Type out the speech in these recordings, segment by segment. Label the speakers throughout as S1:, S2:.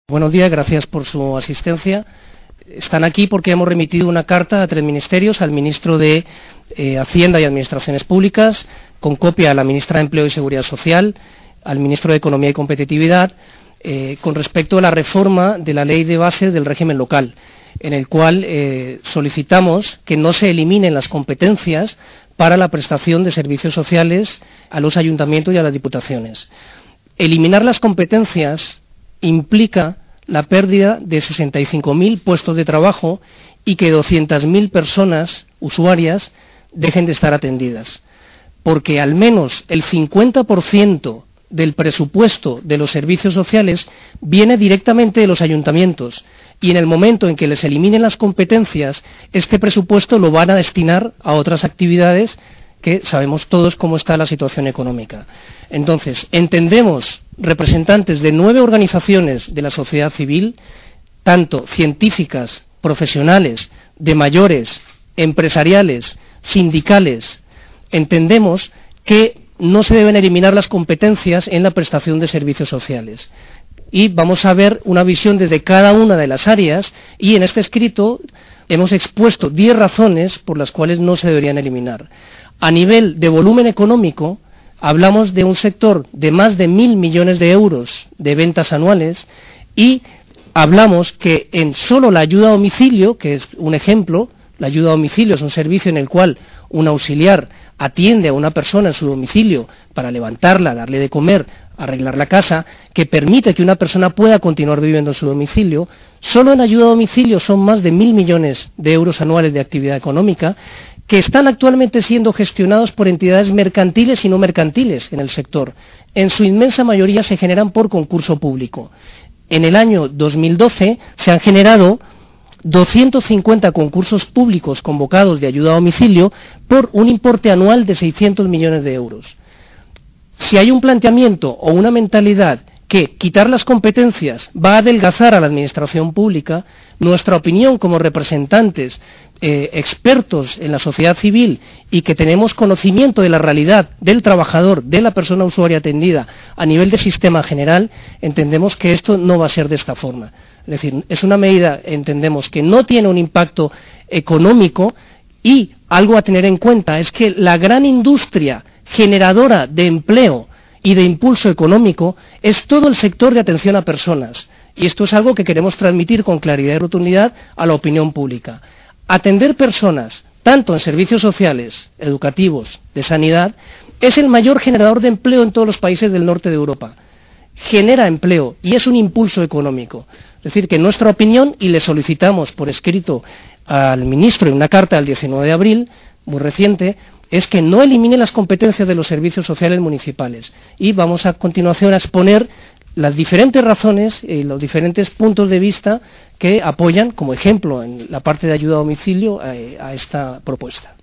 S1: Buenos días, gracias por su asistencia. Están aquí porque hemos remitido una carta a 3 ministerios, al ministro de Hacienda y Administraciones Públicas, con copia a la ministra de Empleo y Seguridad Social, al ministro de Economía y Competitividad, con respecto a la reforma de la ley de base del régimen local, en el cual solicitamos que no se eliminen las competencias para la prestación de servicios sociales a los ayuntamientos y a las diputaciones. Eliminar las competencias implica la pérdida de 65.000 puestos de trabajo y que 200.000 personas usuarias dejen de estar atendidas, porque al menos el 50% del presupuesto de los servicios sociales viene directamente de los ayuntamientos, y en el momento en que les eliminen las competencias, este presupuesto lo van a destinar a otras actividades que sabemos todos cómo está la situación económica. Entonces, entendemos, representantes de 9 organizaciones de la sociedad civil, tanto científicas, profesionales, de mayores, empresariales, sindicales, entendemos que no se deben eliminar las competencias en la prestación de servicios sociales. Y vamos a ver una visión desde cada una de las áreas, y en este escrito hemos expuesto 10 razones por las cuales no se deberían eliminar. A nivel de volumen económico, hablamos de un sector de más de 1.000 millones de euros de ventas anuales, y hablamos que en solo la ayuda a domicilio, que es un ejemplo, la ayuda a domicilio es un servicio en el cual un auxiliar atiende a una persona en su domicilio para levantarla, darle de comer, arreglar la casa, que permite que una persona pueda continuar viviendo en su domicilio. Solo en ayuda a domicilio son más de 1.000 millones de euros anuales de actividad económica, que están actualmente siendo gestionados por entidades mercantiles y no mercantiles en el sector. En su inmensa mayoría se generan por concurso público. En el año 2012 se han generado 250 concursos públicos convocados de ayuda a domicilio por un importe anual de 600 millones de euros. Si hay un planteamiento o una mentalidad que quitar las competencias va a adelgazar a la administración pública, nuestra opinión como representantes expertos en la sociedad civil y que tenemos conocimiento de la realidad del trabajador, de la persona usuaria atendida a nivel de sistema general, entendemos que esto no va a ser de esta forma. Es decir, es una medida, entendemos, que no tiene un impacto económico, y algo a tener en cuenta es que la gran industria generadora de empleo y de impulso económico es todo el sector de atención a personas, y esto es algo que queremos transmitir con claridad y rotundidad a la opinión pública. Atender personas, tanto en servicios sociales, educativos, de sanidad, es el mayor generador de empleo en todos los países del norte de Europa. Genera empleo y es un impulso económico. Es decir, que en nuestra opinión, y le solicitamos por escrito al ministro en una carta del 19 de abril, muy reciente, es que no elimine las competencias de los servicios sociales municipales. Y vamos a continuación a exponer las diferentes razones y los diferentes puntos de vista que apoyan, como ejemplo, en la parte de ayuda a domicilio, a esta propuesta.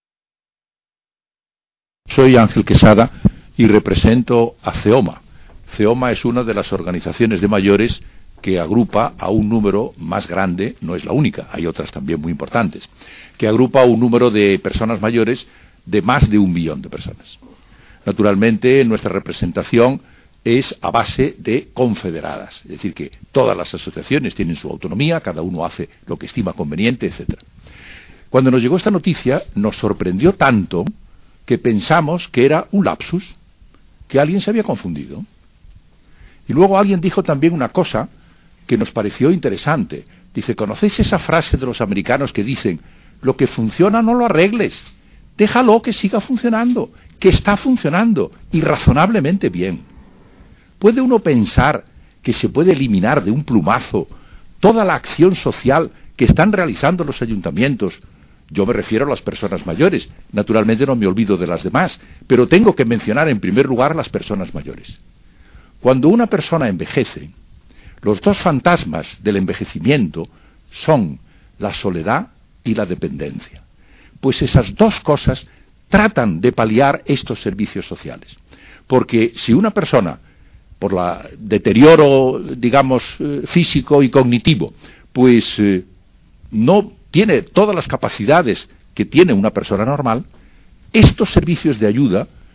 S2: Soy Ángel Quesada y represento a CEOMA. CEOMA es una de las organizaciones de mayores que agrupa a un número más grande, no es la única, hay otras también muy importantes, que agrupa a un número de personas mayores de más de 1 millón de personas. Naturalmente, nuestra representación es a base de confederadas, es decir, que todas las asociaciones tienen su autonomía, cada uno hace lo que estima conveniente, etc. Cuando nos llegó esta noticia, nos sorprendió tanto que pensamos que era un lapsus, que alguien se había confundido. Y luego alguien dijo también una cosa que nos pareció interesante. Dice, ¿conocéis esa frase de los americanos que dicen, lo que funciona no lo arregles, déjalo que siga funcionando, que está funcionando, y razonablemente bien? ¿Puede uno pensar que se puede eliminar de un plumazo toda la acción social que están realizando los ayuntamientos? Yo me refiero a las personas mayores, naturalmente no me olvido de las demás, pero tengo que mencionar en primer lugar a las personas mayores. Cuando una persona envejece, los 2 fantasmas del envejecimiento son la soledad y la dependencia. Pues esas 2 cosas tratan de paliar estos servicios sociales. Porque si una persona, por el deterioro, digamos, físico y cognitivo, pues no tiene todas las capacidades que tiene una persona normal, estos servicios de ayuda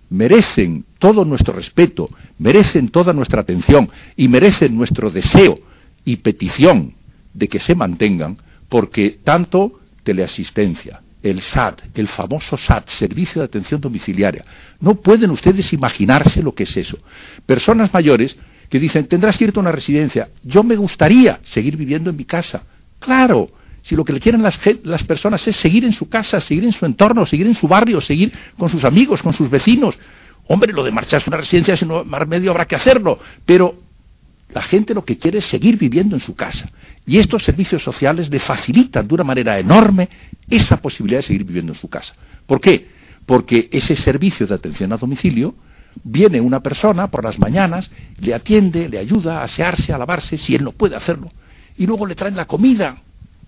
S2: merecen todo nuestro respeto, merecen toda nuestra atención y merecen nuestro deseo y petición de que se mantengan, porque tanto teleasistencia, el SAT, el famoso SAT, Servicio de Atención Domiciliaria, no pueden ustedes imaginarse lo que es eso. Personas mayores que dicen, tendrás que irte a una residencia, yo me gustaría seguir viviendo en mi casa. Claro, si lo que le quieren las personas es seguir en su casa, seguir en su entorno, seguir en su barrio, seguir con sus amigos, con sus vecinos. Hombre, lo de marcharse a una residencia, si no más medio habrá que hacerlo, pero la gente lo que quiere es seguir viviendo en su casa. Y estos servicios sociales le facilitan de una manera enorme esa posibilidad de seguir viviendo en su casa. ¿Por qué? Porque ese servicio de atención a domicilio, viene una persona por las mañanas, le atiende, le ayuda a asearse, a lavarse, si él no puede hacerlo, y luego le traen la comida,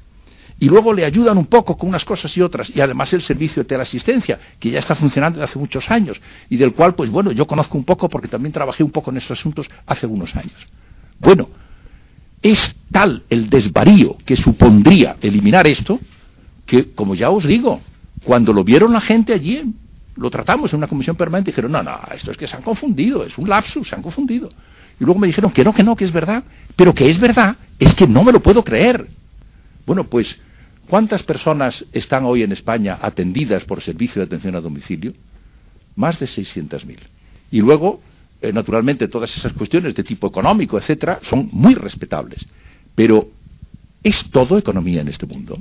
S2: y luego le ayudan un poco con unas cosas y otras, y además el servicio de teleasistencia, que ya está funcionando desde hace muchos años, y del cual, pues bueno, yo conozco un poco porque también trabajé un poco en estos asuntos hace unos años. Bueno, es tal el desvarío que supondría eliminar esto, que, como ya os digo, cuando lo vieron la gente allí, lo tratamos en una comisión permanente, y dijeron, no, esto es que se han confundido, es un lapsus, se han confundido. Y luego me dijeron que no, que es verdad, pero que es verdad, es que no me lo puedo creer. Bueno, pues, ¿cuántas personas están hoy en España atendidas por servicio de atención a domicilio? Más de 600.000. Y luego, naturalmente, todas esas cuestiones de tipo económico, etcétera, son muy respetables. Pero, ¿es todo economía en este mundo?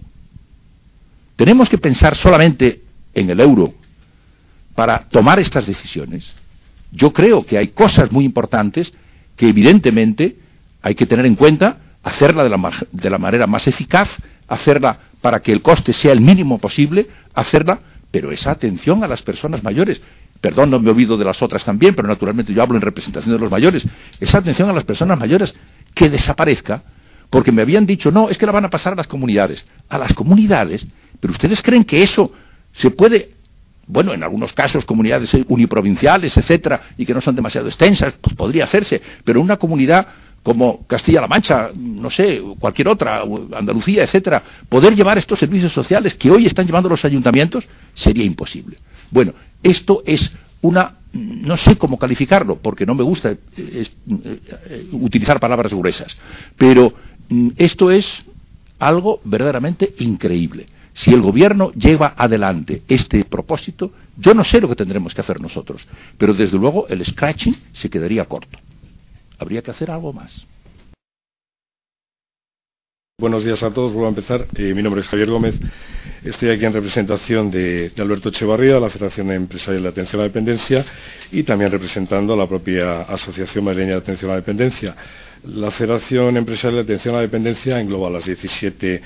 S2: ¿Tenemos que pensar solamente en el euro para tomar estas decisiones? Yo creo que hay cosas muy importantes que evidentemente hay que tener en cuenta, hacerla de la manera más eficaz, hacerla para que el coste sea el mínimo posible, hacerla, pero esa atención a las personas mayores, perdón, no me olvido de las otras también, pero naturalmente yo hablo en representación de los mayores, esa atención a las personas mayores que desaparezca, porque me habían dicho, no, es que la van a pasar a las comunidades, pero ¿ustedes creen que eso se puede, bueno, en algunos casos comunidades uniprovinciales, etcétera, y que no son demasiado extensas, pues podría hacerse, pero una comunidad como Castilla-La Mancha, no sé, cualquier otra, Andalucía, etcétera, poder llevar estos servicios sociales que hoy están llevando los ayuntamientos, sería imposible. Bueno, esto es no sé cómo calificarlo, porque no me gusta utilizar palabras gruesas, pero esto es algo verdaderamente increíble. Si el gobierno lleva adelante este propósito, yo no sé lo que tendremos que hacer nosotros, pero desde luego el scratching se quedaría corto. Habría que hacer algo más.
S3: Buenos días a todos, vuelvo a empezar. Mi nombre es Javier Gómez. Estoy aquí en representación de Alberto Echevarría, la Federación Empresarial de Atención a la Dependencia, y también representando a la propia Asociación Madrileña de Atención a la Dependencia. La Federación Empresarial de Atención a la Dependencia engloba en las 17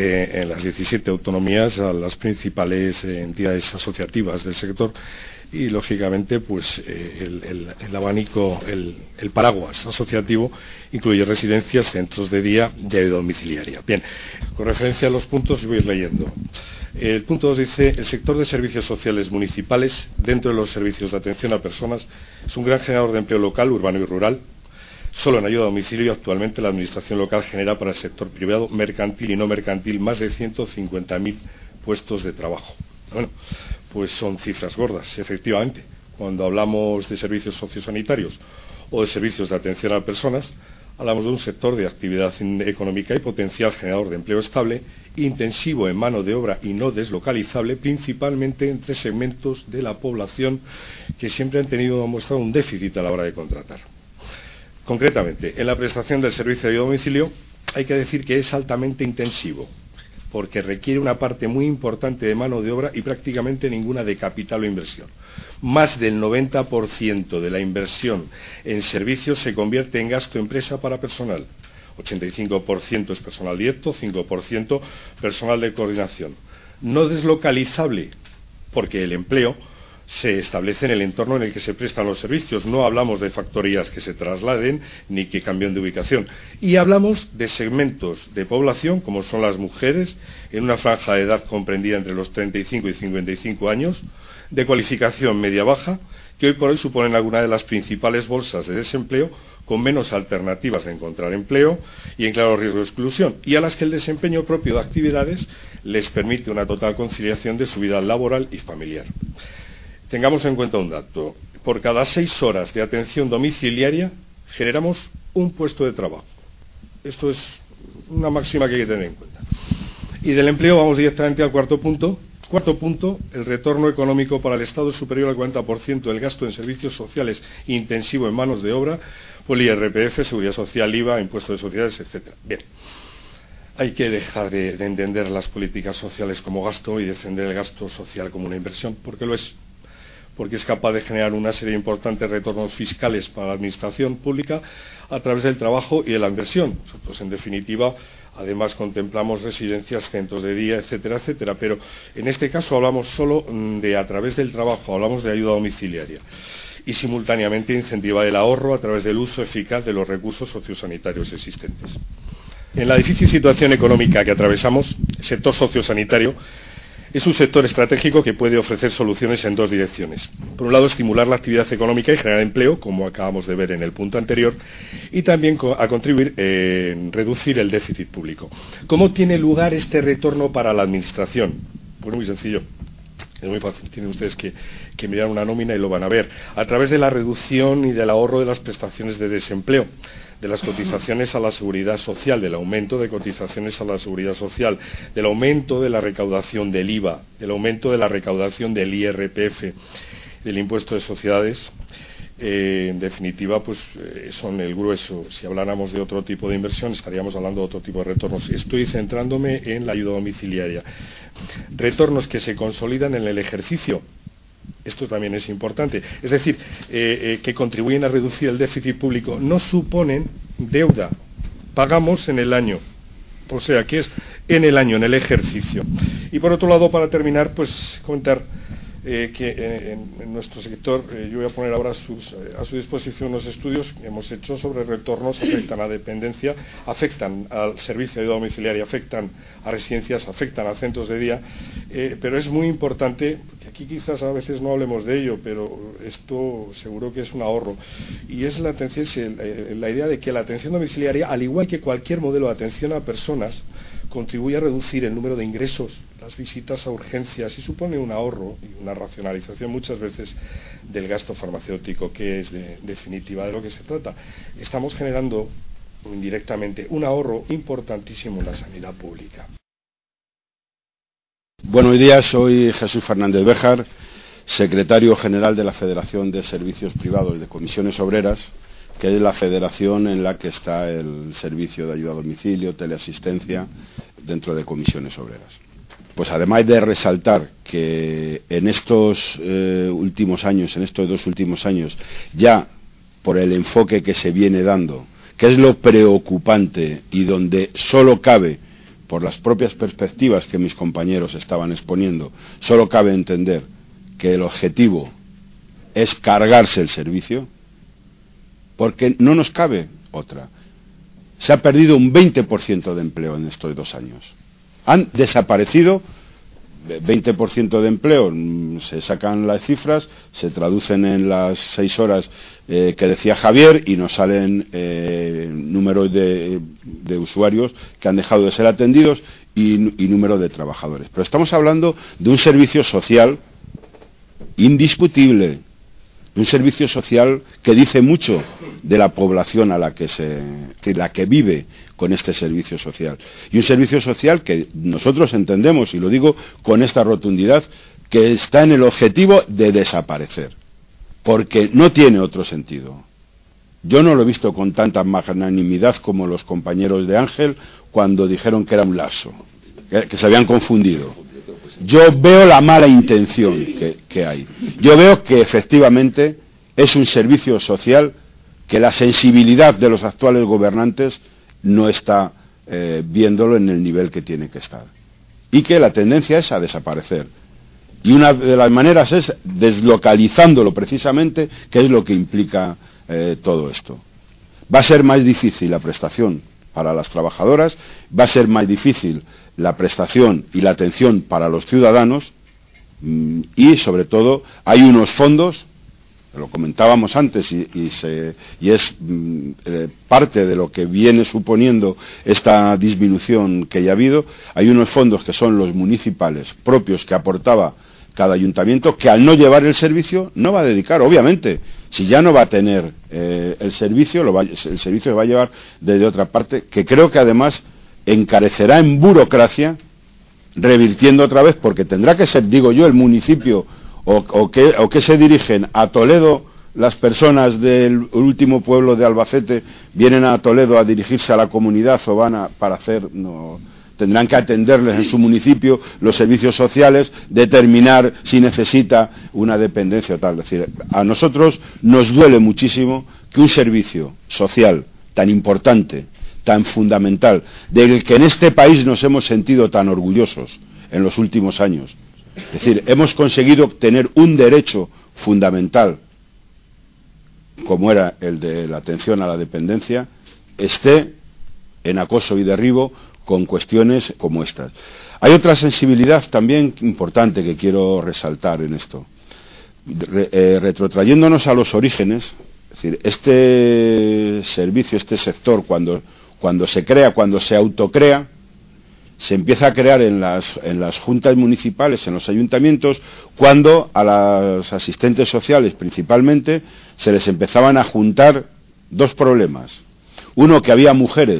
S3: autonomías a las principales entidades asociativas del sector y, lógicamente, pues el abanico, el paraguas asociativo incluye residencias, centros de día y ayuda domiciliaria. Bien, con referencia a los puntos voy a ir leyendo. El punto 2 dice, el sector de servicios sociales municipales, dentro de los servicios de atención a personas, es un gran generador de empleo local, urbano y rural. Solo en ayuda a domicilio actualmente la Administración local genera para el sector privado, mercantil y no mercantil, más de 150.000 puestos de trabajo. Bueno, pues son cifras gordas, efectivamente. Cuando hablamos de servicios sociosanitarios o de servicios de atención a personas, hablamos de un sector de actividad económica y potencial generador de empleo estable, intensivo en mano de obra y no deslocalizable, principalmente entre segmentos de la población que siempre han mostrado un déficit a la hora de contratar. Concretamente, en la prestación del servicio de ayuda a domicilio hay que decir que es altamente intensivo, porque requiere una parte muy importante de mano de obra y prácticamente ninguna de capital o inversión. Más del 90% de la inversión en servicios se convierte en gasto empresa para personal. 85% es personal directo, 5% personal de coordinación. No deslocalizable, porque el empleo se establece en el entorno en el que se prestan los servicios. No hablamos de factorías que se trasladen ni que cambien de ubicación. Y hablamos de segmentos de población, como son las mujeres, en una franja de edad comprendida entre los 35 y 55 años, de cualificación media-baja, que hoy por hoy suponen alguna de las principales bolsas de desempleo, con menos alternativas de encontrar empleo y en claro riesgo de exclusión, y a las que el desempeño propio de actividades les permite una total conciliación de su vida laboral y familiar. Tengamos en cuenta un dato. Por cada 6 horas de atención domiciliaria generamos un puesto de trabajo. Esto es una máxima que hay que tener en cuenta. Y del empleo vamos directamente al cuarto punto. Cuarto punto, el retorno económico para el Estado es superior al 40% del gasto en servicios sociales intensivo en manos de obra, por IRPF, Seguridad Social, IVA, Impuesto de Sociedades, etc. Bien, hay que dejar de entender las políticas sociales como gasto y defender el gasto social como una inversión, porque lo es. Porque es capaz de generar una serie de importantes retornos fiscales para la administración pública a través del trabajo y de la inversión. Nosotros, en definitiva, además contemplamos residencias, centros de día, etcétera, etcétera. Pero en este caso hablamos solo de a través del trabajo, hablamos de ayuda domiciliaria. Y simultáneamente incentivar el ahorro a través del uso eficaz de los recursos sociosanitarios existentes. En la difícil situación económica que atravesamos, el sector sociosanitario es un sector estratégico que puede ofrecer soluciones en 2 direcciones. Por un lado, estimular la actividad económica y generar empleo, como acabamos de ver en el punto anterior, y también a contribuir en reducir el déficit público. ¿Cómo tiene lugar este retorno para la Administración? Pues muy sencillo. Es muy fácil. Tienen ustedes que mirar una nómina y lo van a ver. A través de la reducción y del ahorro de las prestaciones de desempleo, de las cotizaciones a la seguridad social, del aumento de cotizaciones a la seguridad social, del aumento de la recaudación del IVA, del aumento de la recaudación del IRPF, del impuesto de sociedades, en definitiva, pues son el grueso. Si habláramos de otro tipo de inversión, estaríamos hablando de otro tipo de retornos. Estoy centrándome en la ayuda domiciliaria. Retornos que se consolidan en el ejercicio. Esto también es importante. Es decir, que contribuyen a reducir el déficit público. No suponen deuda. Pagamos en el año. O sea, que es en el año, en el ejercicio. Y por otro lado, para terminar, pues comentar que en nuestro sector, yo voy a poner ahora a su disposición unos estudios que hemos hecho sobre retornos, afectan a dependencia, afectan al servicio de ayuda domiciliaria, afectan a residencias, afectan a centros de día, pero es muy importante, porque aquí quizás a veces no hablemos de ello, pero esto seguro que es un ahorro, y es la idea de que la atención domiciliaria, al igual que cualquier modelo de atención a personas, contribuye a reducir el número de ingresos, las visitas a urgencias, y supone un ahorro y una racionalización muchas veces del gasto farmacéutico, que es de definitiva de lo que se trata. Estamos generando indirectamente un ahorro importantísimo en la sanidad pública.
S4: Buenos días, soy Jesús Fernández Béjar, secretario general de la Federación de Servicios Privados de Comisiones Obreras, que es la federación en la que está el servicio de ayuda a domicilio, teleasistencia, dentro de Comisiones Obreras. Pues además de resaltar que en estos últimos años, en estos 2 últimos años, ya por el enfoque que se viene dando, que es lo preocupante y donde solo cabe, por las propias perspectivas que mis compañeros estaban exponiendo, solo cabe entender que el objetivo es cargarse el servicio, porque no nos cabe otra. Se ha perdido un 20% de empleo en estos 2 años. Han desaparecido 20% de empleo, se sacan las cifras, se traducen en las 6 horas que decía Javier y nos salen números de usuarios que han dejado de ser atendidos y número de trabajadores. Pero estamos hablando de un servicio social indiscutible, un servicio social que dice mucho de la población a la que vive con este servicio social. Y un servicio social que nosotros entendemos, y lo digo con esta rotundidad, que está en el objetivo de desaparecer, porque no tiene otro sentido. Yo no lo he visto con tanta magnanimidad como los compañeros de Ángel cuando dijeron que era un lazo, que se habían confundido. Yo veo la mala intención que hay. Yo veo que efectivamente es un servicio social que la sensibilidad de los actuales gobernantes no está viéndolo en el nivel que tiene que estar. Y que la tendencia es a desaparecer. Y una de las maneras es deslocalizándolo precisamente, que es lo que implica todo esto. Va a ser más difícil la prestación para las trabajadoras, va a ser más difícil la prestación y la atención para los ciudadanos y sobre todo hay unos fondos, lo comentábamos antes y es parte de lo que viene suponiendo esta disminución que ya ha habido, hay unos fondos que son los municipales propios que aportaba cada ayuntamiento que al no llevar el servicio no va a dedicar, obviamente, si ya no va a tener el servicio, el servicio se va a llevar desde otra parte, que creo que además encarecerá en burocracia, revirtiendo otra vez, porque tendrá que ser, digo yo, el municipio o que se dirigen a Toledo. Las personas del último pueblo de Albacete vienen a Toledo a dirigirse a la comunidad o van para hacer... No, tendrán que atenderles en su municipio los servicios sociales, determinar si necesita una dependencia o tal. Es decir, a nosotros nos duele muchísimo que un servicio social tan importante, tan fundamental, del que en este país nos hemos sentido tan orgullosos en los últimos años, es decir, hemos conseguido obtener un derecho fundamental, como era el de la atención a la dependencia, esté en acoso y derribo con cuestiones como estas. Hay otra sensibilidad también importante que quiero resaltar en esto. Retrotrayéndonos a los orígenes, es decir, este servicio, este sector, cuando se crea, cuando se autocrea, se empieza a crear en las juntas municipales, en los ayuntamientos, cuando a las asistentes sociales principalmente se les empezaban a juntar dos problemas. Uno, que había mujeres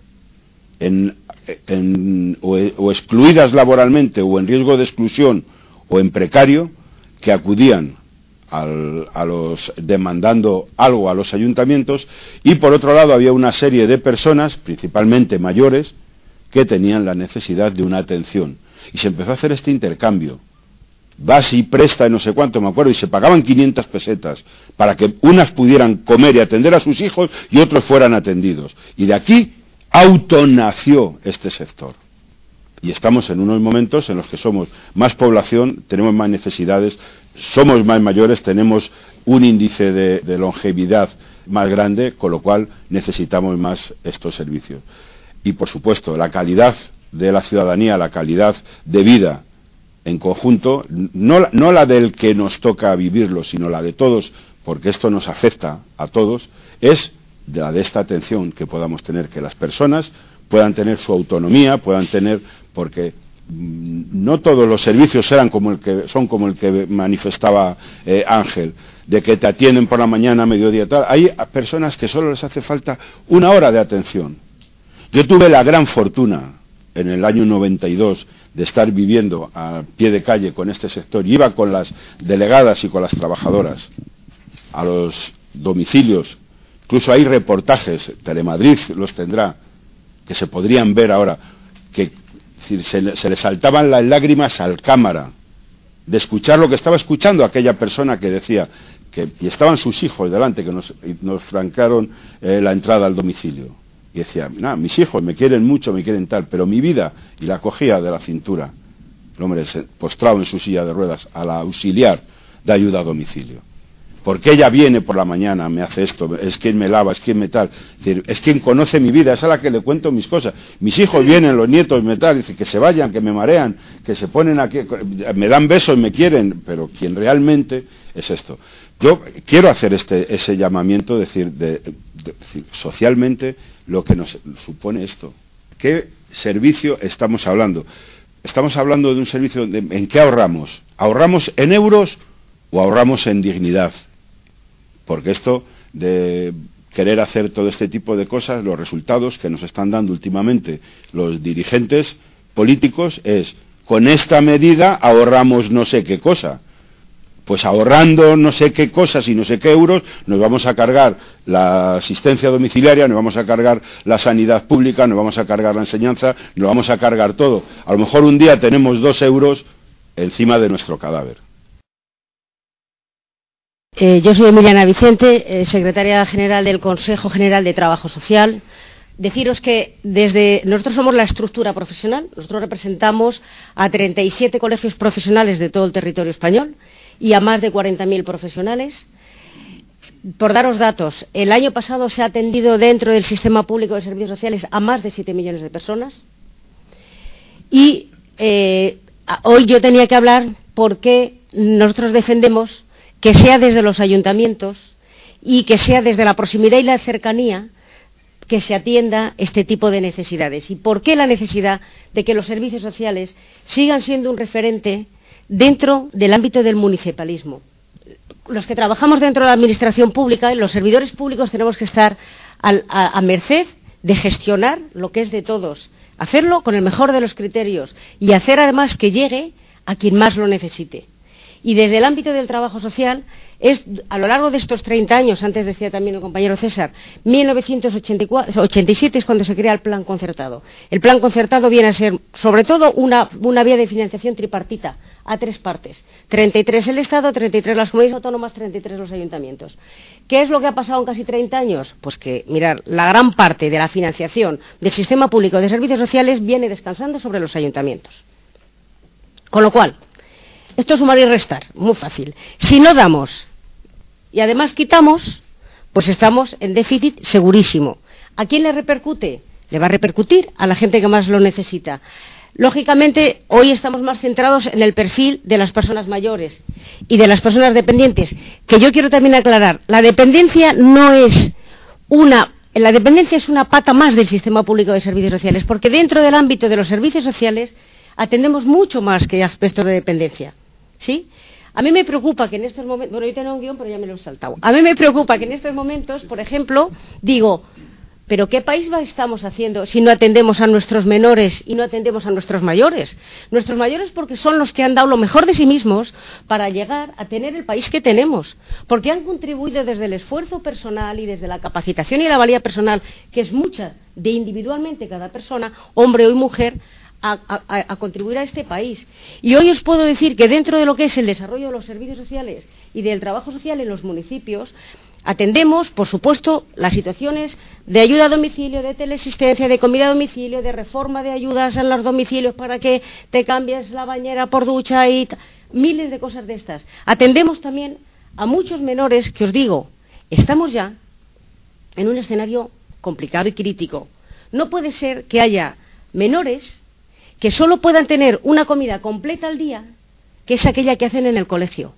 S4: o excluidas laboralmente o en riesgo de exclusión o en precario, que acudían demandando algo a los ayuntamientos, y por otro lado había una serie de personas, principalmente mayores, que tenían la necesidad de una atención. Y se empezó a hacer este intercambio. Vas y presta y no sé cuánto, me acuerdo, y se pagaban 500 pesetas para que unas pudieran comer y atender a sus hijos y otros fueran atendidos. Y de aquí autonació este sector. Y estamos en unos momentos en los que somos más población, tenemos más necesidades, somos más mayores, tenemos un índice de longevidad más grande, con lo cual necesitamos más estos servicios. Y por supuesto, la calidad de la ciudadanía, la calidad de vida en conjunto, no la del que nos toca vivirlo, sino la de todos, porque esto nos afecta a todos, es la de esta atención que podamos tener, que las personas puedan tener su autonomía, puedan tener, porque no todos los servicios son como el que manifestaba Ángel, de que te atienden por la mañana, mediodía, tal. Hay personas que solo les hace falta una hora de atención. Yo tuve la gran fortuna en el año 92 de estar viviendo a pie de calle con este sector, y iba con las delegadas y con las trabajadoras a los domicilios. Incluso hay reportajes, Telemadrid los tendrá, que se podrían ver ahora, que se le saltaban las lágrimas al cámara de escuchar lo que estaba escuchando aquella persona que decía y estaban sus hijos delante, que nos francaron la entrada al domicilio. Y decía, mis hijos me quieren mucho, me quieren tal, pero mi vida, y la cogía de la cintura, el hombre postrado en su silla de ruedas, a la auxiliar de ayuda a domicilio. Porque ella viene por la mañana, me hace esto, es quien me lava, es quien me tal, es quien conoce mi vida, es a la que le cuento mis cosas. Mis hijos vienen, los nietos me tal, dicen que se vayan, que me marean, que se ponen aquí, me dan besos, me quieren, pero quien realmente es esto. Yo quiero hacer ese llamamiento, decir, socialmente, lo que nos supone esto. ¿Qué servicio estamos hablando? Estamos hablando de un servicio ¿en qué ahorramos? ¿Ahorramos en euros o ahorramos en dignidad? Porque esto de querer hacer todo este tipo de cosas, los resultados que nos están dando últimamente los dirigentes políticos es, con esta medida ahorramos no sé qué cosa. Pues ahorrando no sé qué cosas y no sé qué euros, nos vamos a cargar la asistencia domiciliaria, nos vamos a cargar la sanidad pública, nos vamos a cargar la enseñanza, nos vamos a cargar todo. A lo mejor un día tenemos 2 euros encima de nuestro cadáver.
S5: Yo soy Emiliana Vicente, secretaria general del Consejo General de Trabajo Social. Deciros que nosotros somos la estructura profesional, nosotros representamos a 37 colegios profesionales de todo el territorio español y a más de 40.000 profesionales. Por daros datos, el año pasado se ha atendido dentro del sistema público de servicios sociales a más de 7 millones de personas. Y hoy yo tenía que hablar porque nosotros defendemos que sea desde los ayuntamientos y que sea desde la proximidad y la cercanía que se atienda este tipo de necesidades. ¿Y por qué la necesidad de que los servicios sociales sigan siendo un referente dentro del ámbito del municipalismo. Los que trabajamos dentro de la administración pública, los servidores públicos, tenemos que estar a merced de gestionar lo que es de todos, hacerlo con el mejor de los criterios y hacer además que llegue a quien más lo necesite. Y desde el ámbito del trabajo social, a lo largo de estos 30 años, antes decía también el compañero César, 1987 es cuando se crea el plan concertado. El plan concertado viene a ser, sobre todo, una vía de financiación tripartita, a 3 partes. 33 el Estado, 33 las comunidades autónomas, 33 los ayuntamientos. ¿Qué es lo que ha pasado en casi 30 años? Pues que, mirar, la gran parte de la financiación del sistema público de servicios sociales viene descansando sobre los ayuntamientos. Con lo cual, esto es sumar y restar, muy fácil. Si no damos y además quitamos, pues estamos en déficit segurísimo. ¿A quién le repercute? Le va a repercutir a la gente que más lo necesita. Lógicamente, hoy estamos más centrados en el perfil de las personas mayores y de las personas dependientes, que yo quiero también aclarar. La dependencia es una pata más del sistema público de servicios sociales, porque dentro del ámbito de los servicios sociales atendemos mucho más que aspectos de dependencia. ¿Sí? A mí me preocupa que en estos momentos, bueno, yo tenía un guión, pero ya me lo he saltado. A mí me preocupa que en estos momentos, por ejemplo, digo, ¿pero qué país estamos haciendo si no atendemos a nuestros menores y no atendemos a nuestros mayores? Nuestros mayores porque son los que han dado lo mejor de sí mismos para llegar a tener el país que tenemos, porque han contribuido desde el esfuerzo personal y desde la capacitación y la valía personal, que es mucha de individualmente cada persona, hombre o mujer, a contribuir a este país. Y hoy os puedo decir que dentro de lo que es el desarrollo de los servicios sociales y del trabajo social en los municipios, atendemos, por supuesto, las situaciones de ayuda a domicilio, de teleasistencia, de comida a domicilio, de reforma de ayudas a los domicilios para que te cambies la bañera por ducha y miles de cosas de estas. Atendemos también a muchos menores que, os digo, estamos ya en un escenario complicado y crítico. No puede ser que haya menores que solo puedan tener una comida completa al día, que es aquella que hacen en el colegio.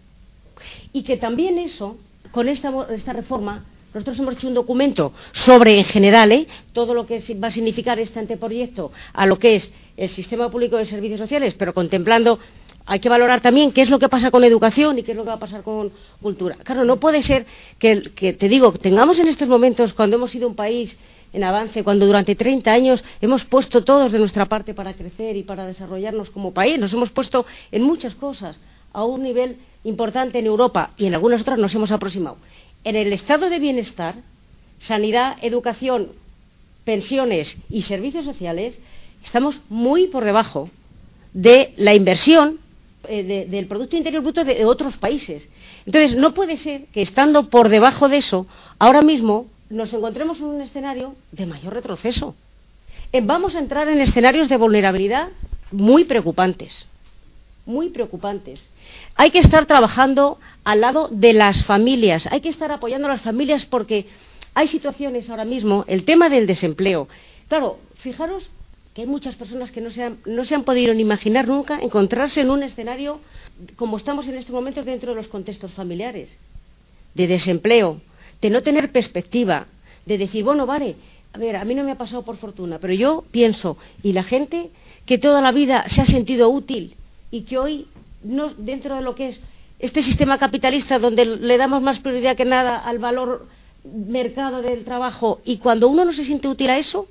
S5: Y que también eso, con esta reforma, nosotros hemos hecho un documento sobre, en general, todo lo que va a significar este anteproyecto a lo que es el sistema público de servicios sociales, pero contemplando, hay que valorar también qué es lo que pasa con educación y qué es lo que va a pasar con cultura. Claro, no puede ser que te digo, tengamos en estos momentos, cuando hemos sido un país en avance, cuando durante 30 años hemos puesto todos de nuestra parte para crecer y para desarrollarnos como país, nos hemos puesto en muchas cosas a un nivel importante en Europa y en algunas otras nos hemos aproximado. En el estado de bienestar, sanidad, educación, pensiones y servicios sociales, estamos muy por debajo de la inversión del Producto Interior Bruto de otros países. Entonces, no puede ser que estando por debajo de eso, ahora mismo nos encontremos en un escenario de mayor retroceso. Vamos a entrar en escenarios de vulnerabilidad muy preocupantes. Muy preocupantes. Hay que estar trabajando al lado de las familias, hay que estar apoyando a las familias porque hay situaciones ahora mismo, el tema del desempleo. Claro, fijaros que hay muchas personas que no se han podido ni imaginar nunca encontrarse en un escenario como estamos en estos momentos dentro de los contextos familiares, de desempleo, de no tener perspectiva, de decir, bueno, vale, a ver, a mí no me ha pasado por fortuna, pero yo pienso, y la gente que toda la vida se ha sentido útil y que hoy, no, dentro de lo que es este sistema capitalista donde le damos más prioridad que nada al valor mercado del trabajo, y cuando uno no se siente útil a eso,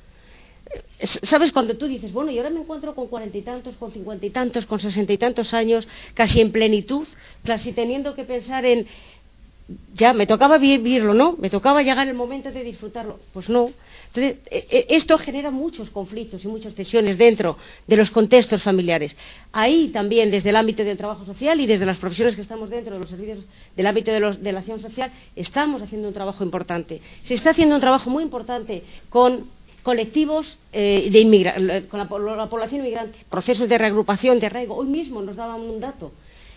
S5: ¿sabes? Cuando tú dices, bueno, y ahora me encuentro con 40 y tantos, con 50 y tantos, con 60 y tantos años, casi en plenitud, casi teniendo que pensar en ya me tocaba vivirlo, ¿no? Me tocaba llegar el momento de disfrutarlo. Pues no. Entonces, esto genera muchos conflictos y muchas tensiones dentro de los contextos familiares. Ahí también, desde el ámbito del trabajo social y desde las profesiones que estamos dentro de los servicios del ámbito de la acción social, estamos haciendo un trabajo importante. Se está haciendo un trabajo muy importante con colectivos con la población inmigrante, procesos de reagrupación, de arraigo. Hoy mismo nos daban un dato.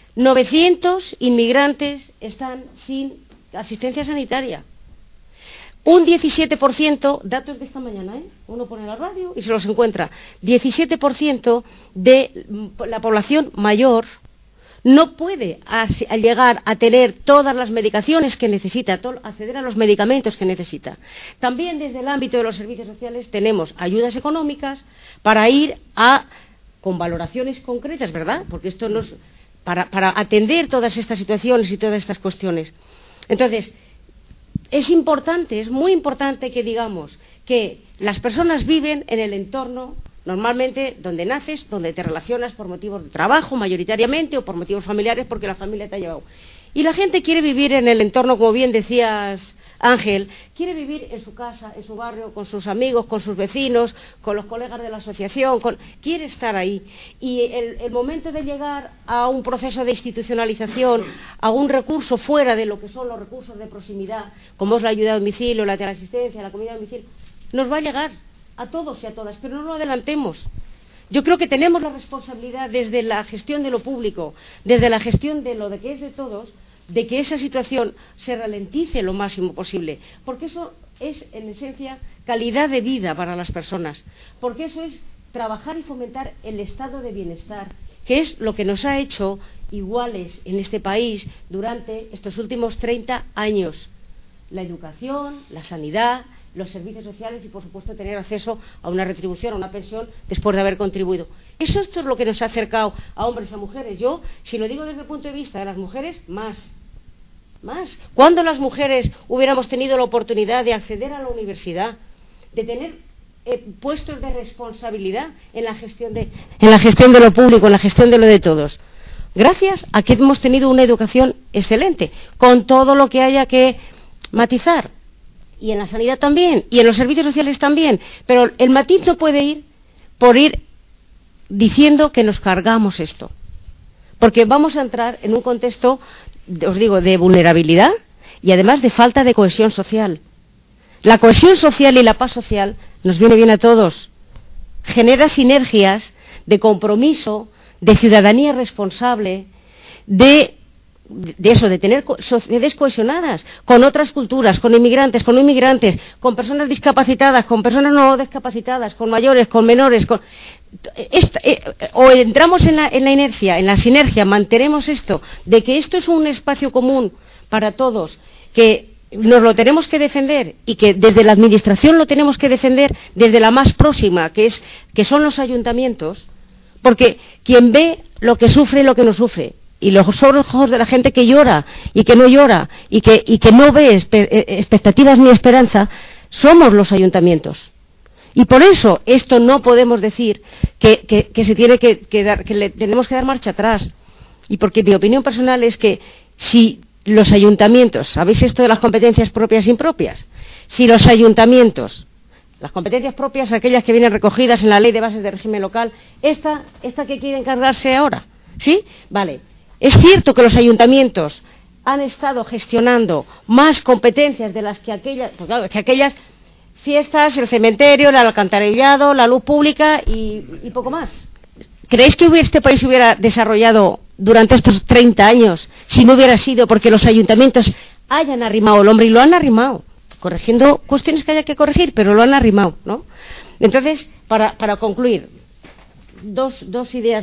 S5: 900 inmigrantes están sin asistencia sanitaria. Un 17%, datos de esta mañana, uno pone la radio y se los encuentra, 17% de la población mayor no puede llegar a tener todas las medicaciones que necesita, acceder a los medicamentos que necesita. También desde el ámbito de los servicios sociales tenemos ayudas económicas para ir con valoraciones concretas, ¿verdad? Porque esto no es atender todas estas situaciones y todas estas cuestiones. Entonces, es importante, es muy importante que digamos que las personas viven en el entorno normalmente donde naces, donde te relacionas por motivos de trabajo mayoritariamente o por motivos familiares porque la familia te ha llevado. Y la gente quiere vivir en el entorno, como bien decías, Ángel, quiere vivir en su casa, en su barrio, con sus amigos, con sus vecinos, con los colegas de la asociación, quiere estar ahí. Y el momento de llegar a un proceso de institucionalización, a un recurso fuera de lo que son los recursos de proximidad, como es la ayuda a domicilio, la teleasistencia, la comida a domicilio, nos va a llegar a todos y a todas, pero no lo adelantemos. Yo creo que tenemos la responsabilidad desde la gestión de lo público, desde la gestión de lo de que es de todos, de que esa situación se ralentice lo máximo posible, porque eso es, en esencia, calidad de vida para las personas, porque eso es trabajar y fomentar el estado de bienestar, que es lo que nos ha hecho iguales en este país durante estos últimos 30 años. La educación, la sanidad, los servicios sociales y, por supuesto, tener acceso a una retribución, a una pensión, después de haber contribuido. Esto es lo que nos ha acercado a hombres y a mujeres. Yo, si lo digo desde el punto de vista de las mujeres, más. ¿Cuándo las mujeres hubiéramos tenido la oportunidad de acceder a la universidad, de tener puestos de responsabilidad en la gestión de lo público, en la gestión de lo de todos? Gracias a que hemos tenido una educación excelente, con todo lo que haya que matizar. Y en la sanidad también, y en los servicios sociales también. Pero el matiz no puede ir por ir diciendo que nos cargamos esto. Porque vamos a entrar en un contexto, os digo, de vulnerabilidad y además de falta de cohesión social. La cohesión social y la paz social nos viene bien a todos. Genera sinergias de compromiso, de ciudadanía responsable, de tener sociedades cohesionadas con otras culturas, con inmigrantes, con no inmigrantes, con personas discapacitadas, con personas no discapacitadas, con mayores, con menores. O entramos en la inercia, en la sinergia, mantenemos esto, de que esto es un espacio común para todos, que nos lo tenemos que defender y que desde la Administración lo tenemos que defender desde la más próxima, que son los ayuntamientos, porque quien ve lo que sufre y lo que no sufre, y los ojos de la gente que llora y que no llora y que no ve expectativas ni esperanza, somos los ayuntamientos. Y por eso esto no podemos decir que se tiene que dar, que le tenemos que dar marcha atrás. Y porque mi opinión personal es que si los ayuntamientos, ¿sabéis esto de las competencias propias e impropias? Si los ayuntamientos, las competencias propias, aquellas que vienen recogidas en la Ley de Bases de Régimen Local, esta que quieren cargarse ahora, ¿sí? Vale. Es cierto que los ayuntamientos han estado gestionando más competencias de las que aquellas, pues claro, que aquellas fiestas, el cementerio, el alcantarillado, la luz pública y poco más. ¿Creéis que este país se hubiera desarrollado durante estos 30 años si no hubiera sido porque los ayuntamientos hayan arrimado el hombro? Y lo han arrimado, corrigiendo cuestiones que haya que corregir, pero lo han arrimado, ¿no? Entonces, para concluir, dos ideas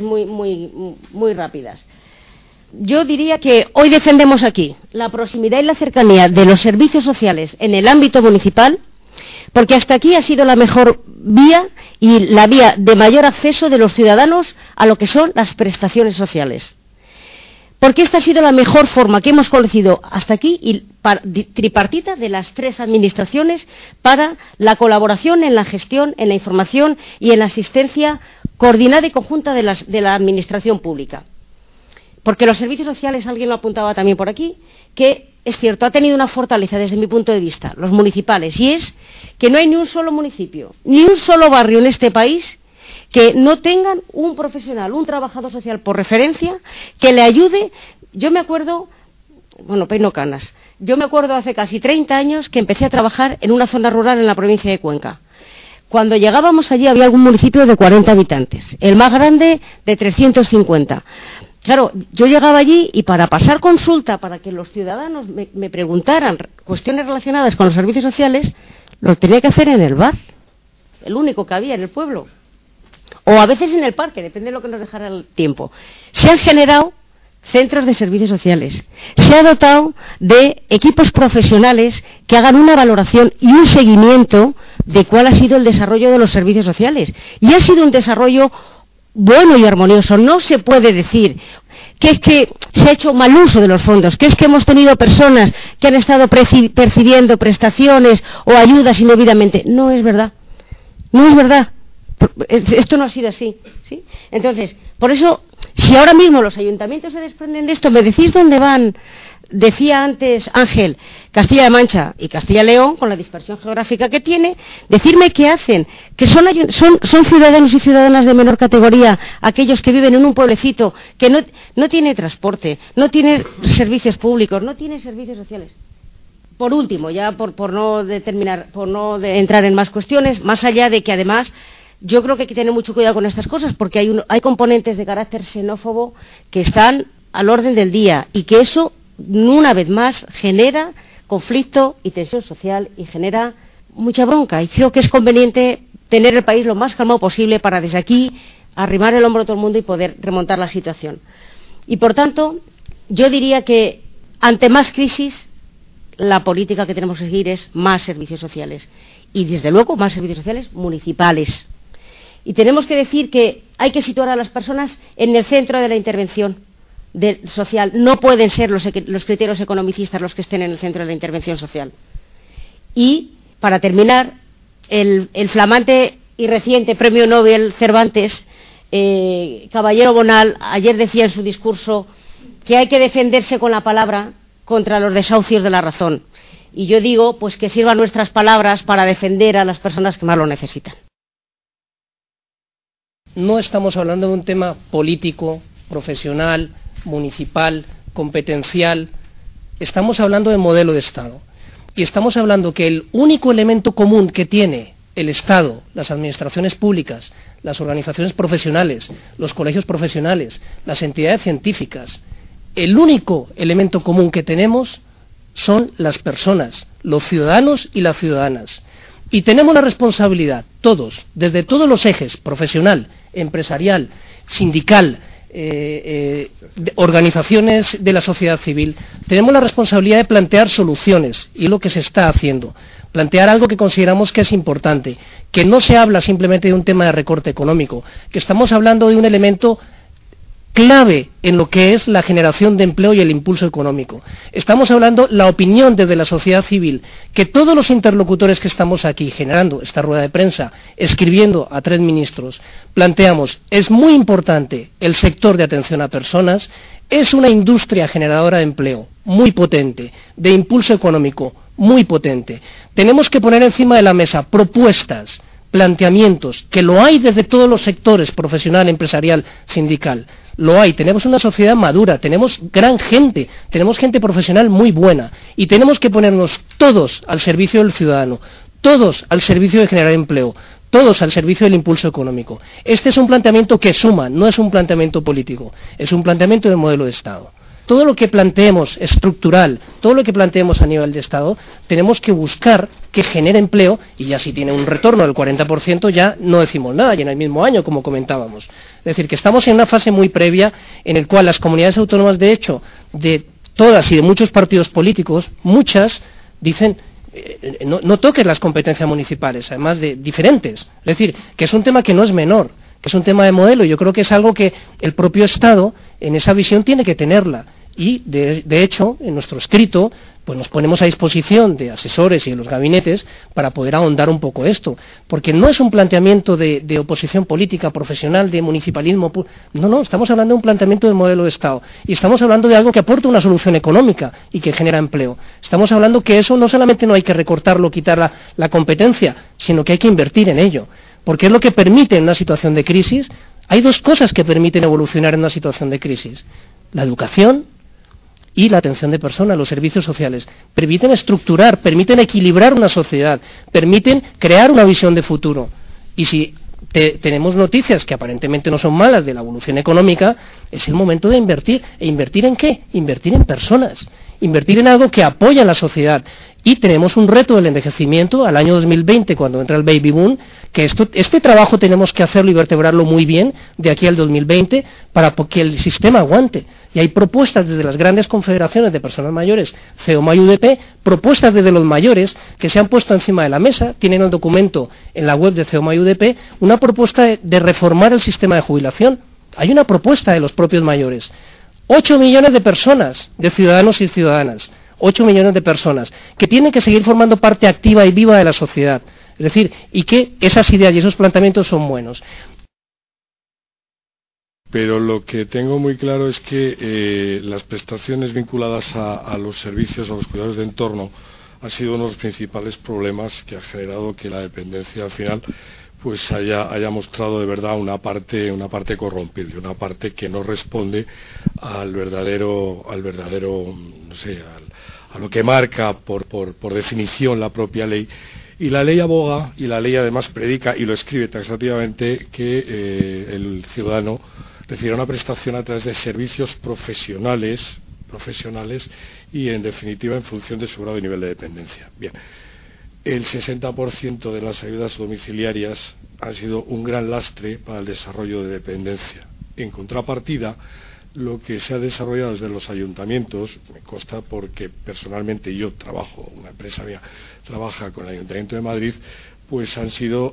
S5: muy rápidas. Yo diría que hoy defendemos aquí la proximidad y la cercanía de los servicios sociales en el ámbito municipal, porque hasta aquí ha sido la mejor vía y la vía de mayor acceso de los ciudadanos a lo que son las prestaciones sociales. Porque esta ha sido la mejor forma que hemos conocido hasta aquí y tripartita de las tres administraciones para la colaboración en la gestión, en la información y en la asistencia coordinada y conjunta de la administración pública. Porque los servicios sociales, alguien lo apuntaba también por aquí, que es cierto, ha tenido una fortaleza desde mi punto de vista, los municipales, y es que no hay ni un solo municipio, ni un solo barrio en este país que no tengan un profesional, un trabajador social por referencia, que le ayude. Yo me acuerdo, peino canas, yo me acuerdo hace casi 30 años que empecé a trabajar en una zona rural en la provincia de Cuenca. Cuando llegábamos allí había algún municipio de 40 habitantes, el más grande de 350. Claro, yo llegaba allí y para pasar consulta, para que los ciudadanos me preguntaran cuestiones relacionadas con los servicios sociales, lo tenía que hacer en el bar, el único que había en el pueblo. O a veces en el parque, depende de lo que nos dejara el tiempo. Se han generado centros de servicios sociales. Se ha dotado de equipos profesionales que hagan una valoración y un seguimiento de cuál ha sido el desarrollo de los servicios sociales. Y ha sido un desarrollo bueno y armonioso. No se puede decir que es que se ha hecho mal uso de los fondos, que es que hemos tenido personas que han estado percibiendo prestaciones o ayudas indebidamente. No es verdad. No es verdad. Esto no ha sido así, ¿sí? Entonces, por eso, si ahora mismo los ayuntamientos se desprenden de esto, me decís dónde van. Decía antes Ángel, Castilla-La Mancha y Castilla-León, con la dispersión geográfica que tiene, decirme qué hacen, que son ciudadanos y ciudadanas de menor categoría, aquellos que viven en un pueblecito que no tiene transporte, no tiene servicios públicos, no tiene servicios sociales. Por último, ya por no entrar en más cuestiones, más allá de que además yo creo que hay que tener mucho cuidado con estas cosas, porque hay componentes de carácter xenófobo que están al orden del día y que eso, una vez más, genera conflicto y tensión social y genera mucha bronca. Y creo que es conveniente tener el país lo más calmado posible para desde aquí arrimar el hombro a todo el mundo y poder remontar la situación. Y por tanto, yo diría que ante más crisis, la política que tenemos que seguir es más servicios sociales. Y desde luego más servicios sociales municipales. Y tenemos que decir que hay que situar a las personas en el centro de la intervención social. No pueden ser los criterios economicistas los que estén en el centro de la intervención social. Y, para terminar, el flamante y reciente Premio Nobel Cervantes, Caballero Bonal, ayer decía en su discurso que hay que defenderse con la palabra contra los desahucios de la razón. Y yo digo, pues que sirvan nuestras palabras para defender a las personas que más lo necesitan.
S1: No estamos hablando de un tema político, profesional, municipal, competencial. Estamos hablando de modelo de Estado. Y estamos hablando que el único elemento común que tiene el Estado, las administraciones públicas, las organizaciones profesionales, los colegios profesionales, las entidades científicas, el único elemento común que tenemos son las personas, los ciudadanos y las ciudadanas. Y tenemos la responsabilidad, todos, desde todos los ejes, profesional, empresarial, sindical, organizaciones de la sociedad civil, tenemos la responsabilidad de plantear soluciones, y es lo que se está haciendo. Plantear algo que consideramos que es importante, que no se habla simplemente de un tema de recorte económico, que estamos hablando de un elemento clave en lo que es la generación de empleo y el impulso económico. Estamos hablando la opinión desde la sociedad civil, que todos los interlocutores que estamos aquí generando esta rueda de prensa, escribiendo a 3 ministros, planteamos, es muy importante el sector de atención a personas, es una industria generadora de empleo muy potente, de impulso económico muy potente. Tenemos que poner encima de la mesa propuestas, planteamientos, que lo hay desde todos los sectores, profesional, empresarial, sindical. Lo hay, tenemos una sociedad madura, tenemos gran gente, tenemos gente profesional muy buena y tenemos que ponernos todos al servicio del ciudadano, todos al servicio de generar empleo, todos al servicio del impulso económico. Este es un planteamiento que suma, no es un planteamiento político, es un planteamiento de modelo de Estado. Todo lo que planteemos estructural, todo lo que planteemos a nivel de Estado, tenemos que buscar que genere empleo, y ya si tiene un retorno del 40% ya no decimos nada, y en el mismo año, como comentábamos. Es decir, que estamos en una fase muy previa en la cual las comunidades autónomas, de hecho, de todas y de muchos partidos políticos, muchas dicen, no toques las competencias municipales, además de diferentes. Es decir, que es un tema que no es menor, que es un tema de modelo, y yo creo que es algo que el propio Estado, en esa visión, tiene que tenerla. Y, de hecho, en nuestro escrito, pues nos ponemos a disposición de asesores y de los gabinetes para poder ahondar un poco esto. Porque no es un planteamiento de oposición política, profesional, de municipalismo. No, estamos hablando de un planteamiento del modelo de Estado. Y estamos hablando de algo que aporta una solución económica y que genera empleo. Estamos hablando que eso no solamente no hay que recortarlo, quitar la competencia, sino que hay que invertir en ello. Porque es lo que permite en una situación de crisis. Hay 2 cosas que permiten evolucionar en una situación de crisis: la educación y la atención de personas, los servicios sociales. Permiten estructurar, permiten equilibrar una sociedad, permiten crear una visión de futuro. Y si tenemos noticias que aparentemente no son malas de la evolución económica, es el momento de invertir. ¿E invertir en qué? Invertir en personas, invertir en algo que apoya a la sociedad. Y tenemos un reto del envejecimiento al año 2020, cuando entra el baby boom, que este trabajo tenemos que hacerlo y vertebrarlo muy bien de aquí al 2020 para que el sistema aguante. Y hay propuestas desde las grandes confederaciones de personas mayores, CEOMA y UDP, propuestas desde los mayores que se han puesto encima de la mesa, tienen el documento en la web de CEOMA y UDP, una propuesta de reformar el sistema de jubilación. Hay una propuesta de los propios mayores. 8 millones de personas, de ciudadanos y ciudadanas, 8 millones de personas, que tienen que seguir formando parte activa y viva de la sociedad. Es decir, y que esas ideas y esos planteamientos son buenos.
S3: Pero lo que tengo muy claro es que las prestaciones vinculadas a los servicios, a los cuidados de entorno, han sido uno de los principales problemas que ha generado que la dependencia al final pues haya mostrado de verdad una parte corrompible, una parte que no responde al verdadero, no sé, a lo que marca por definición la propia ley. Y la ley aboga, y la ley además predica y lo escribe taxativamente, que el ciudadano recibirá una prestación a través de servicios profesionales y en definitiva en función de su grado y nivel de dependencia. Bien. El 60% de las ayudas domiciliarias han sido un gran lastre para el desarrollo de dependencia. En contrapartida, lo que se ha desarrollado desde los ayuntamientos, me consta porque personalmente yo trabajo, una empresa mía trabaja con el Ayuntamiento de Madrid, pues han sido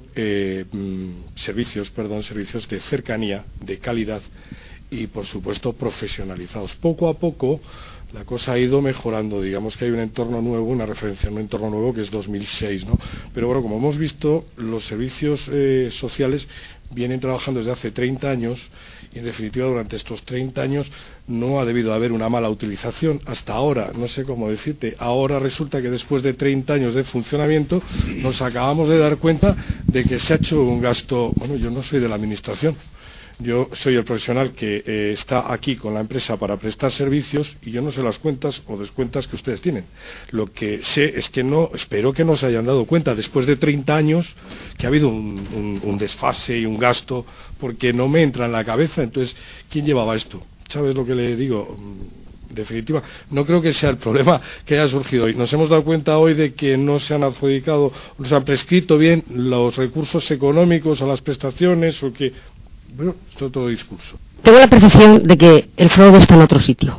S3: servicios de cercanía, de calidad y por supuesto profesionalizados. Poco a poco la cosa ha ido mejorando, digamos que hay un entorno nuevo, una referencia a un entorno nuevo que es 2006, ¿no? Pero bueno, como hemos visto, los servicios sociales vienen trabajando desde hace 30 años y en definitiva durante estos 30 años no ha debido haber una mala utilización hasta ahora, no sé cómo decirte, ahora resulta que después de 30 años de funcionamiento nos acabamos de dar cuenta de que se ha hecho un gasto, bueno, yo no soy de la administración, yo soy el profesional que está aquí con la empresa para prestar servicios y yo no sé las cuentas o descuentas que ustedes tienen. Lo que sé es que espero que no se hayan dado cuenta después de 30 años que ha habido un desfase y un gasto porque no me entra en la cabeza. Entonces, ¿quién llevaba esto? ¿Sabes lo que le digo? En definitiva, no creo que sea el problema que haya surgido hoy. Nos hemos dado cuenta hoy de que no se han adjudicado, no se han prescrito bien los recursos económicos a las prestaciones o que... Bueno, esto es todo discurso.
S5: Tengo la percepción de que el fraude está en otro sitio.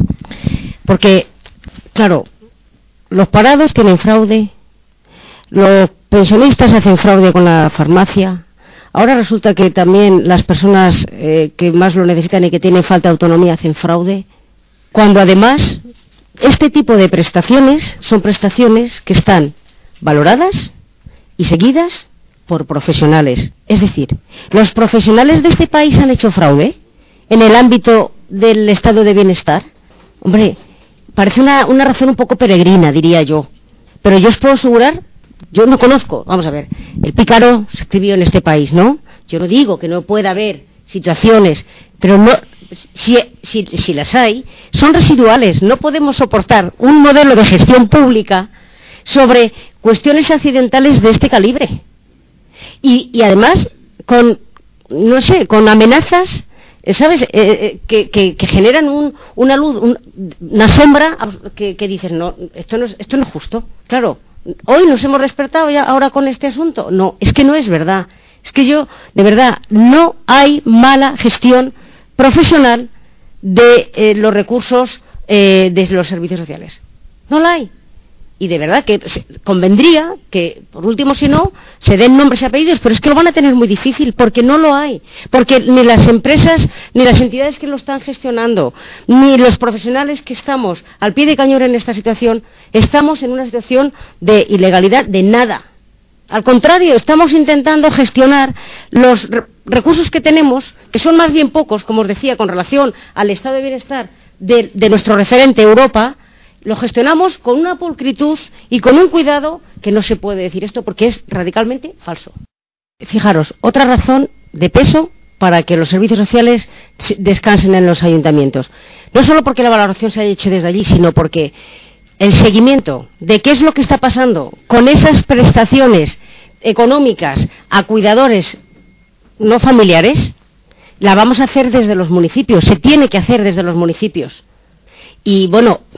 S5: Porque, claro, los parados tienen fraude, los pensionistas hacen fraude con la farmacia, ahora resulta que también las personas que más lo necesitan y que tienen falta de autonomía hacen fraude, cuando además este tipo de prestaciones son prestaciones que están valoradas y seguidas por profesionales. Es decir, ¿los profesionales de este país han hecho fraude en el ámbito del estado de bienestar? Hombre, parece una razón un poco peregrina, diría yo. Pero yo os puedo asegurar, yo no conozco, vamos a ver, el pícaro se escribió en este país, ¿no? Yo no digo que no pueda haber situaciones, pero no, si las hay, son residuales. No podemos soportar un modelo de gestión pública sobre cuestiones accidentales de este calibre. Y además con amenazas, ¿sabes? Que generan una luz, una sombra que dices, no, esto no es justo. Claro, hoy nos hemos despertado ya ahora con este asunto. No, es que no es verdad. Es que de verdad, no hay mala gestión profesional de los recursos de los servicios sociales. No la hay. Y de verdad que convendría que, por último, si no, se den nombres y apellidos, pero es que lo van a tener muy difícil, porque no lo hay. Porque ni las empresas, ni las entidades que lo están gestionando, ni los profesionales que estamos al pie de cañón en esta situación, estamos en una situación de ilegalidad de nada. Al contrario, estamos intentando gestionar los recursos que tenemos, que son más bien pocos, como os decía, con relación al estado de bienestar de nuestro referente Europa. Lo gestionamos con una pulcritud y con un cuidado que no se puede decir esto porque es radicalmente falso. Fijaros, otra razón de peso para que los servicios sociales descansen en los ayuntamientos. No solo porque la valoración se haya hecho desde allí, sino porque el seguimiento de qué es lo que está pasando con esas prestaciones económicas a cuidadores no familiares, la vamos a hacer desde los municipios, se tiene que hacer desde los municipios. Y bueno,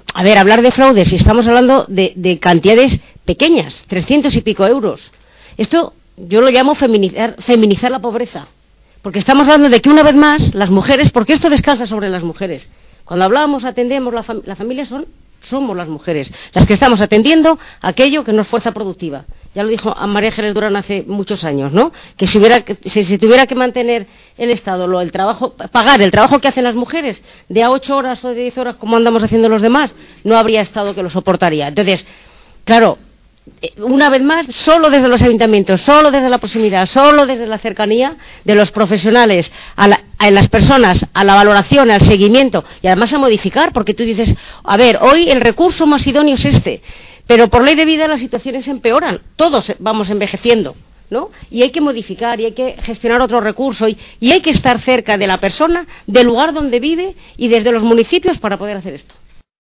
S5: a ver, hablar de fraude, si estamos hablando de cantidades pequeñas, 300 y pico euros. Esto yo lo llamo feminizar la pobreza. Porque estamos hablando de que una vez más las mujeres, porque esto descansa sobre las mujeres. Cuando hablábamos, atendemos, la familia somos las mujeres, las que estamos atendiendo aquello que no es fuerza productiva. Ya lo dijo María Jerez Durán hace muchos años, ¿no? Que si se tuviera que mantener el Estado, pagar el trabajo que hacen las mujeres de a 8 horas o de 10 horas como andamos haciendo los demás, no habría Estado que lo soportaría. Entonces, claro, una vez más, solo desde los ayuntamientos, solo desde la proximidad, solo desde la cercanía de los profesionales a las personas, a la valoración, al seguimiento y además a modificar, porque tú dices, a ver, hoy el recurso más idóneo es este, pero por ley de vida las situaciones empeoran, todos vamos envejeciendo, ¿no? Y hay que modificar y hay que gestionar otro recurso y hay que estar cerca de la persona, del lugar donde vive y desde los municipios para poder hacer esto.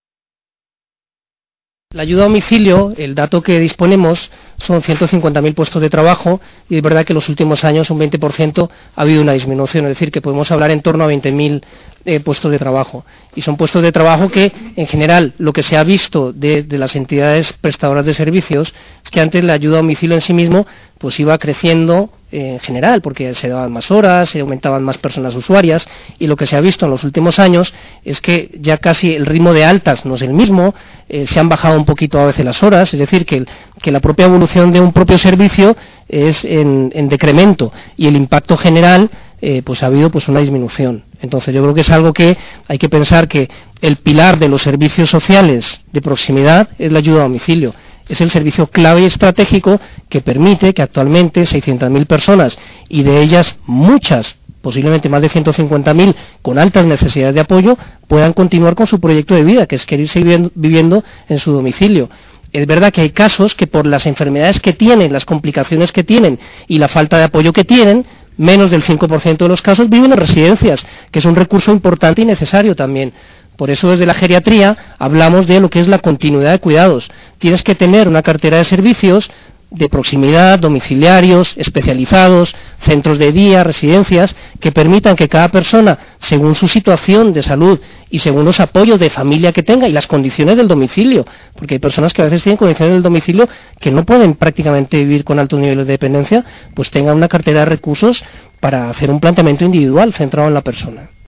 S1: La ayuda a domicilio, el dato que disponemos son 150.000 puestos de trabajo y es verdad que en los últimos años un 20% ha habido una disminución, es decir, que podemos hablar en torno a 20.000 puestos de trabajo. Y son puestos de trabajo que, en general, lo que se ha visto de las entidades prestadoras de servicios es que antes la ayuda a domicilio en sí mismo pues iba creciendo en general, porque se daban más horas, se aumentaban más personas usuarias, y lo que se ha visto en los últimos años es que ya casi el ritmo de altas no es el mismo, se han bajado un poquito a veces las horas, es decir, que la propia evolución de un propio servicio es en decremento, y el impacto general pues ha habido pues una disminución. Entonces yo creo que es algo que hay que pensar, que el pilar de los servicios sociales de proximidad es la ayuda a domicilio. Es el servicio clave y estratégico que permite que actualmente 600.000 personas, y de ellas muchas, posiblemente más de 150.000, con altas necesidades de apoyo, puedan continuar con su proyecto de vida, que es querer seguir viviendo en su domicilio. Es verdad que hay casos que por las enfermedades que tienen, las complicaciones que tienen y la falta de apoyo que tienen, menos del 5% de los casos viven en residencias, que es un recurso importante y necesario también. Por eso desde la geriatría hablamos de lo que es la continuidad de cuidados. Tienes que tener una cartera de servicios de proximidad, domiciliarios, especializados, centros de día, residencias, que permitan que cada persona, según su situación de salud y según los apoyos de familia que tenga y las condiciones del domicilio, porque hay personas que a veces tienen condiciones del domicilio que no pueden prácticamente vivir con altos niveles de dependencia, pues tengan una cartera de recursos para hacer un planteamiento individual centrado en la persona.